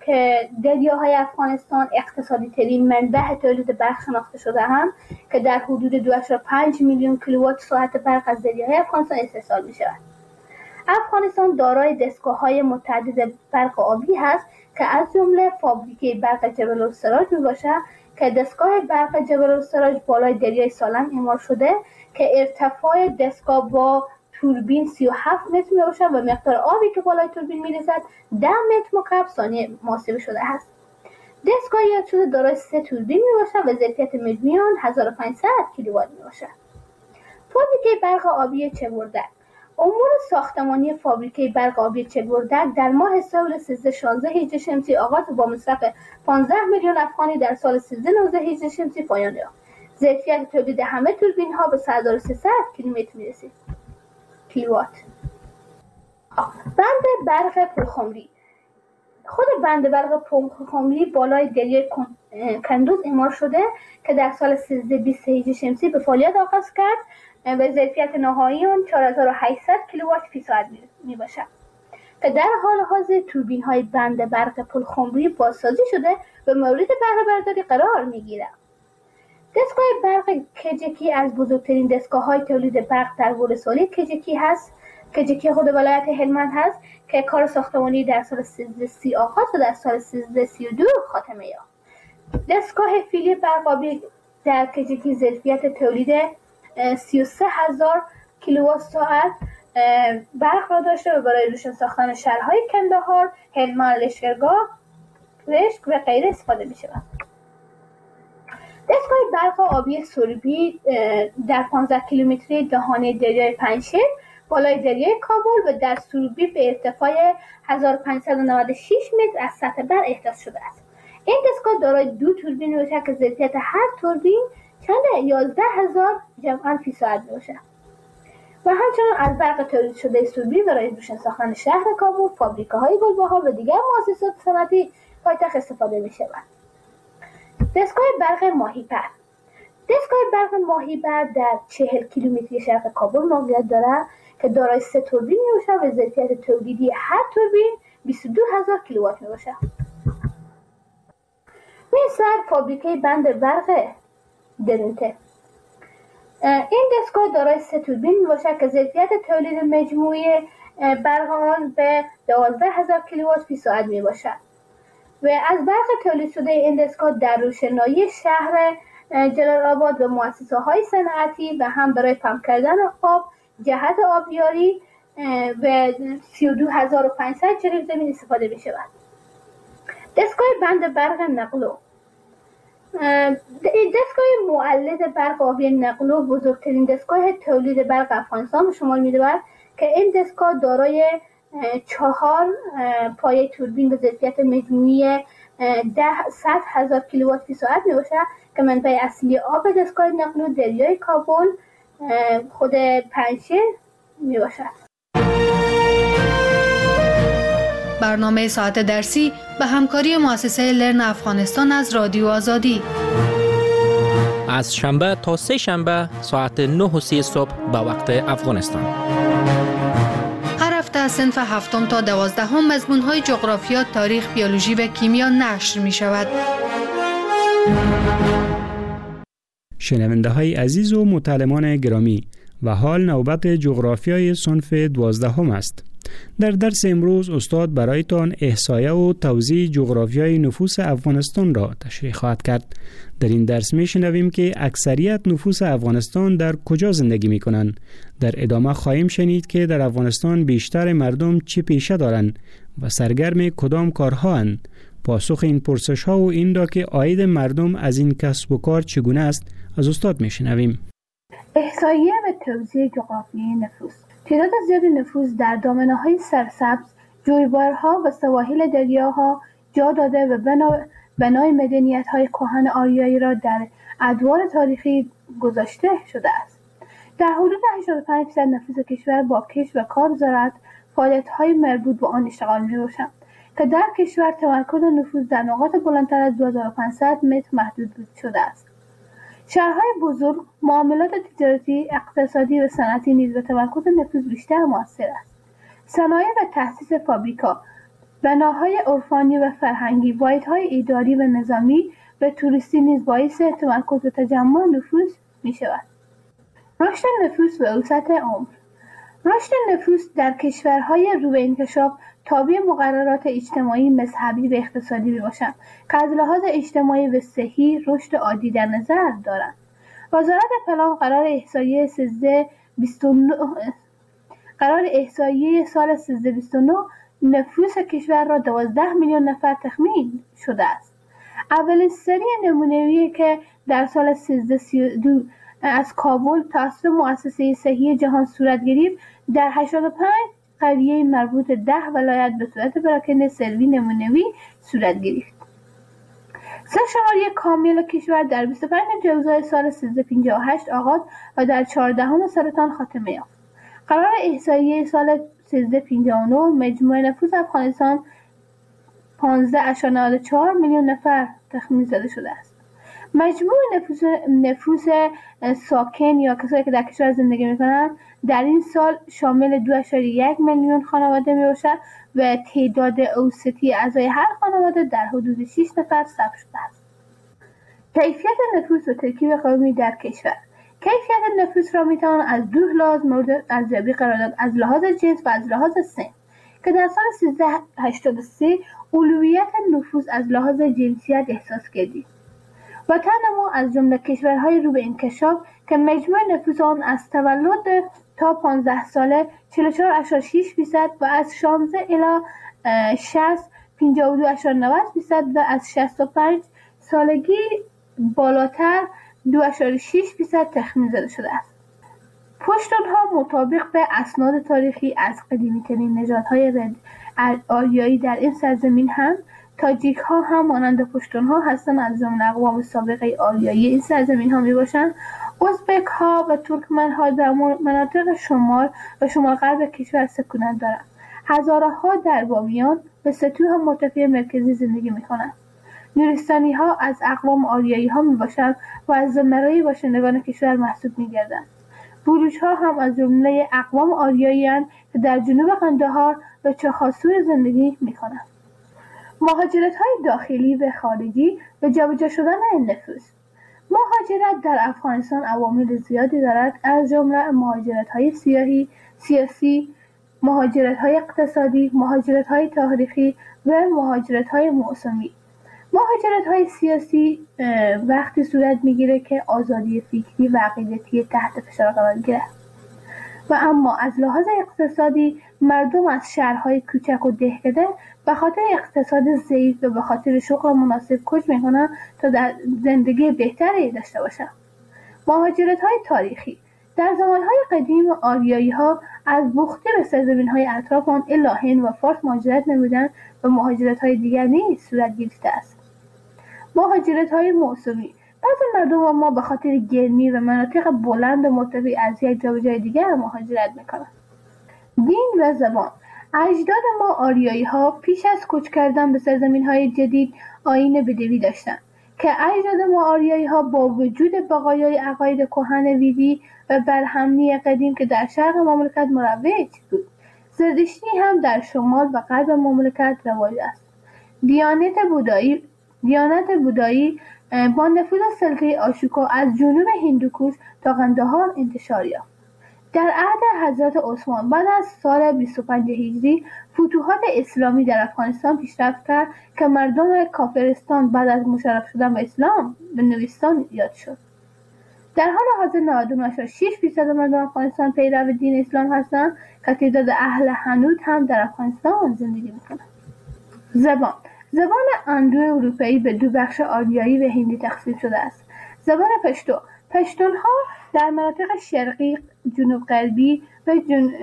که دریاهای افغانستان اقتصادی ترین منبع تولید برق شناخته شده هم که در حدود 2.5 میلیون کیلووات ساعت برق از دریاهای افغانستان استحصال می شود. افغانستان دارای دستگاه‌های متعدد برق آبی هست که از جمله فابریکه برق جبل السراج می باشد که دستگاه برق جبل السراج بالای دریای سالنگ اعمال شده که ارتفاع دستگاه با توربین 37 متر می باشد و مقدار آبی که بالای توربین می رسد 10 متر مکعب ثانیه محاسبه شده است. دستگاه یاد شده دارای 3 توربین می باشد و ظرفیت مجموعی آن 1500 کیلووات می باشد. فابریکه برق آبی چگوردک. امور ساختمانی فابریکه برق آبی چگوردک در ماه سال 1316 هجری شمسی آغاز با مصرف 15 میلیون افغانی در سال 1319 هجری شمسی پایان یافت. ظرفیت تولید همه توربین ها به 1300 کیلومتر میرسید. کیلووات. بند برق پلخمری. خود بند برق پلخمری بالای دریای کندوز اعمال شده که در سال 1320 هجری شمسی به فعالیت آغاز کرد و ظرفیت نهایی آن 4800 کیلووات فی ساعت می باشد که در حال حاضر توربین های بند برق پلخمری بازسازی شده و مورد بهره برداری قرار می گیرد. دستگاه برق کجکی از بزرگترین دستگاه های تولید برق در ولسوالی کجکی هست. کجکی خود ولایت هلمند هست که کار ساختمانی در سال 1330 آغاز و در سال 1332 خاتمه یافت. دستگاه فیلی برق آبی در کجکی ظرفیت تولید 33000 کیلووات ساعت برق را داشته و برای روشن ساختن شهرهای کندهار، هلمند، لشکرگاه، رشت و غیره استفاده می شود. دستگاه برق آبی سربی در 15 کیلومتری دهانه دریای پنجشیر بالای دریای کابل و در سربی به ارتفاع 1596 متر از سطح بر احداث شده است. این دستگاه دارای 2 توربین میباشد که ظرفیت هر توربین چند 11000 جمعاً فی ساعت میباشد و همچنان از برق تولید شده سربی برای روشن ساختن شهر کابل، فابریکه‌های گلبهار و دیگر مؤسسات صنعتی پایتخت استفاده می‌شود. دستگاه برق ماهیپر. دستگاه برق ماهیپر در 40 کیلومتری شرق کابل موقعیت دارد که دارای 3 توربین میباشد و ظرفیت تولیدی هر توربین 22000 کیلووات میباشد. مثل فابریکه بند برق درونته. این دستگاه دارای 3 توربین میباشد که ظرفیت تولید مجموعی برق آن به 12000 کیلووات فی ساعت میباشد و از برق تولید شده این دستگاه در روشنایی شهر جلال آباد و مؤسسه‌های صنعتی و هم برای پمپ کردن آب، جهت آبیاری و 32500 جریب زمین استفاده می‌شود. دستگاه بند برق نقلو. دستگاه مولد برق آبی نقلو بزرگترین دستگاه تولید برق افغانستان به شمار می‌رود که این دستگاه دارای 4 پایه توربین به ظرفیت مجموعی 100,000 کیلووات فی ساعت میباشد که منبع اصلی آب دستگاه نقلو دریای کابل خود پنجشیر میباشد. برنامه ساعت درسی به همکاری مؤسسه لرن افغانستان از رادیو آزادی از شنبه تا سه شنبه ساعت 9:30 صبح به وقت افغانستان. هر هفته از صنف 7 تا 12 مضمون‌های جغرافیا، تاریخ، بیولوژی و کیمیا نشر می‌شود. شنونده‌های عزیز و متعلمان گرامی، و حال نوبت جغرافیای صنف 12 است. در درس امروز استاد برایتان احصایه و توزیع جغرافیای نفوس افغانستان را تشریح خواهد کرد. در این درس میشنویم که اکثریت نفوس افغانستان در کجا زندگی میکنند. در ادامه خواهیم شنید که در افغانستان بیشتر مردم چه پیشه دارند و سرگرم کدام کارها اند. پاسخ این پرسش ها و این را که عاید مردم از این کسب و کار چگونه است از استاد میشنویم. احصایه و توزیع جغرافیای نفوس. تعداد زیاد نفوس در دامنه‌های سرسبز، جویبارها و سواحل دریاها جا داده و بنای مدنیت‌های کهن آریایی را در ادوار تاریخی گذاشته شده است. در حدود 85% نفوس کشور با کشت و کار، زراعت، فعالیت‌های مربوط به آن اشتغال می‌باشند که در کشور تمرکز نفوس در نقاط بلندتر از 2500 متر محدود شده است. شهرهای بزرگ، معاملات تجارتی، اقتصادی و صنعتی نیز به تمرکز نفوس بیشتر مؤثر است. صنایع و تأسیس فابریکا. بناهای عرفانی و فرهنگی، واحدهای اداری و نظامی و توریستی نیز باعث تمرکز و تجمع نفوس می شود. رشد نفوس و وسعت عمر. رشد نفوس در کشورهای رو به انکشاف تابع مقررات اجتماعی، مذهبی و اقتصادی میباشند که از لحاظ اجتماعی و صحی رشد عادی در نظر دارند. وزارت پلان قرار احصایه سال 1329 نفوس کشور را 12 میلیون نفر تخمین شده است. اولین سری نمونه‌ای که در سال 1332 از کابل توسط مؤسسه صحی جهان صورت گرفت، در 85 قریه مربوط 10 ولایت به صورت پراکنده سروی نمونه‌ای صورت گرفت. سرشماری کامل کشور در 25 جوزای سال 1358 آغاز و در 14 سرطان خاتمه یافت. قرار احصایه سال 1359 مجموع نفوس افغانستان 15.4 میلیون نفر تخمین زده شده است. مجموع نفوس ساکن یا کسایی که در کشور زندگی میکنند در این سال شامل 2.1 میلیون خانواده میباشد و تعداد اوسطی اعضای هر خانواده در حدود 6 نفر ثبت شده است. کیفیت نفوس و ترکیب قومی در کشور. کیفیت نفوس را میتوان از دو لحاظ مورد ارزیابی قرار داد: از لحاظ جنس و از لحاظ سن، که در سال 1383 اولویت نفوس از لحاظ جنسیت احساس گردید. وطن ما از جمله کشورهای رو به انکشاف که مجموع نفوس آن از تولد تا 15 ساله 44.6% و از 16 الی 60 52.90% و از 65 سالگی بالاتر 2.6% تخمین زده شده است. پشتونها مطابق به اسناد تاریخی از قدیمی‌ترین نژادهای آریایی در این سرزمین هم تاجیک‌ها هم مانند پشتون‌ها هستند، از جمله اقوام سابقه آریایی این سرزمین‌ها میباشند. ازبک‌ها و ترکمن‌ها در مناطق شمال و شمال غرب کشور سکونت دارند. هزاره‌ها در بامیان و سطوح مرتفع مرکزی زندگی می‌کنند. نورستانی‌ها از اقوام آریایی‌ها میباشند و از زمره‌ی باشندگان کشور محسوب می‌گردند. بلوچ‌ها هم از جمله اقوام آریایی‌اند که در جنوب قندهار و چخانسور زندگی می‌کنند. مهاجرت‌های داخلی و خارجی و جابجا شدن نفوس. مهاجرت در افغانستان عوامل زیادی دارد، از جمله مهاجرت‌های سیاسی، مهاجرت‌های اقتصادی، مهاجرت‌های تاریخی و مهاجرت‌های موسمی. مهاجرت‌های سیاسی وقتی صورت می‌گیره که آزادی فکری و عقیدتی تحت فشار قرار گیرد و اما از لحاظ اقتصادی مردم از شهرهای کوچک و دهکده به خاطر اقتصاد ضعیف و به خاطر شغل مناسب کوچ میکنند تا در زندگی بهتری داشته باشند. مهاجرت‌های تاریخی. در زمانهای قدیم آریایی‌ها از بختی به سرزمین‌های اطراف آن الی هند و فارس مهاجرت نمودند و مهاجرت‌های دیگر نیز صورت گرفته است. مهاجرت‌های موسمی. بعضی مردم ما به خاطر گرمی و مناطق بلند و مرتفع از یک جا به جای دیگر مهاجرت میکنند. دین و زبان. اجداد ما آریایی‌ها پیش از کوچ کردن به سرزمین‌های جدید آیین بدوی داشتند که اجداد ما آریایی‌ها با وجود بقایای عقاید کهن ویدی و برهمنی قدیم که در شرق مملکت مروج بود، زرتشتی هم در شمال و غرب مملکت رواج است. دیانت بودایی با نفوذ سلطه آشوکا از جنوب هندوکوش تا قندهار انتشار یافت. در عهد حضرت عثمان بعد از سال 25 هجری فتوحات اسلامی در افغانستان پیشرفت کرد که مردم کافرستان بعد از مشرف شدن به اسلام به نوستان یاد شد. در حال حاضر 99.6% مردم افغانستان پیرو دین اسلام هستند که تعداد اهل هنود هم در افغانستان زندگی میکنند. زبان اندو اروپایی به دو بخش آریایی و هندی تقسیم شده است. زبان پشتونها در مناطق شرقی، جنوب غربی و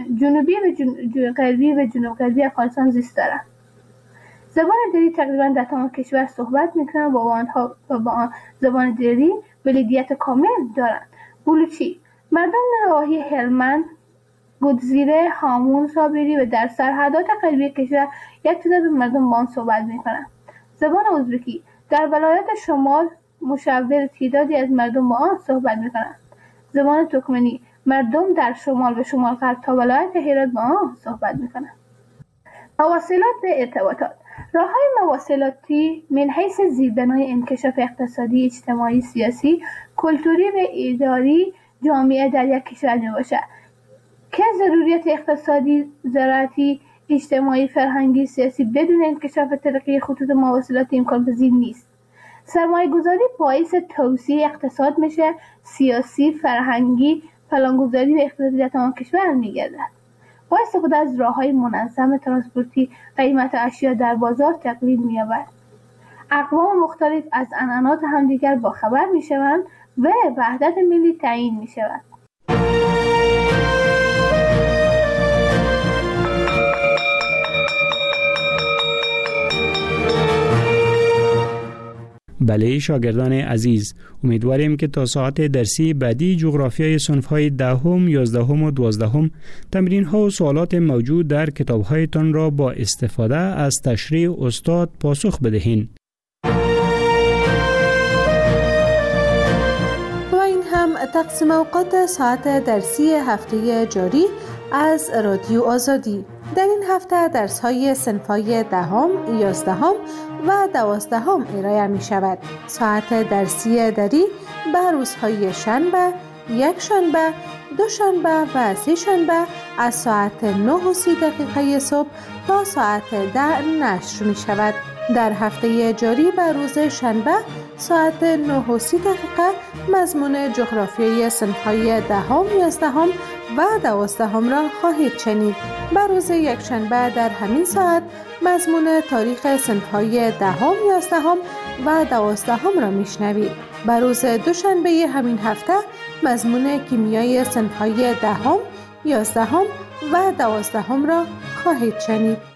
جنوب غربی افغانستان زیست دارند. زبان دری تقریبا در تمام کشور صحبت میکنند و با زبان دری بلدیت کامل دارند. بلوچی. مردم نواحی هلمند، گودزیره، هامون، صابری و در سرحدات غربی کشور یک تعداد مردم با آن صحبت میکنند. زبان ازبکی. در ولایت شمال مشاور تعدادی از مردم با آن صحبت میکنند. زبان ترکمنی. مردم در شمال و شمال غرب تا ولایت هرات با آن صحبت میکنند. مواصلات و ارتباطات. راه‌های مواصلاتی من حیث زیربنای انکشاف اقتصادی، اجتماعی، سیاسی، کلتوری و اداری جامعه در یک کشور میباشد که ضروریات اقتصادی، زراعتی، اجتماعی، فرهنگی، سیاسی بدون انکشاف ترقی خطوط مواصلاتی امکان پذیر نیست. سرمایه گذاری باعث توسعه اقتصاد میشه، سیاسی، فرهنگی، پلانگذاری و اقتصادی در تمام کشور میگردد. با استفاده از راه‌های منظم ترانسپورتی قیمت اشیا در بازار تقلیل می‌یابد. اقوام مختلف از عنعنات همدیگر باخبر می‌شوند و وحدت ملی تعیین می‌شود. بله شاگردان عزیز، امیدواریم که تا ساعت درسی بعدی جغرافیای صنف‌های 10ام، 11ام و 12ام تمرین‌ها و سوالات موجود در کتاب‌هایتان را با استفاده از تشریح استاد پاسخ بدهید. و این هم تقسیم اوقات ساعت درسی هفته جاری از رادیو آزادی. در این هفته درس‌های صنف‌های 10ام، 11ام و 12ام ارائه می شود. ساعت درسی دری به روزهای شنبه، یک شنبه، دوشنبه و سه شنبه از ساعت 9:30 صبح تا ساعت 10 نشر می شود. در هفته جاری به روز شنبه ساعت 9:30 مضمون جغرافیای صنف‌های 10ام، 11ام و 12ام را خواهید شنید. به روز یکشنبه در همین ساعت مضمون تاریخ صنف‌های 10ام، 11ام و 12ام را میشنوید. به روز دوشنبه همین هفته مضمون کیمیای صنف‌های 10ام، 11ام و 12ام را خواهید شنید.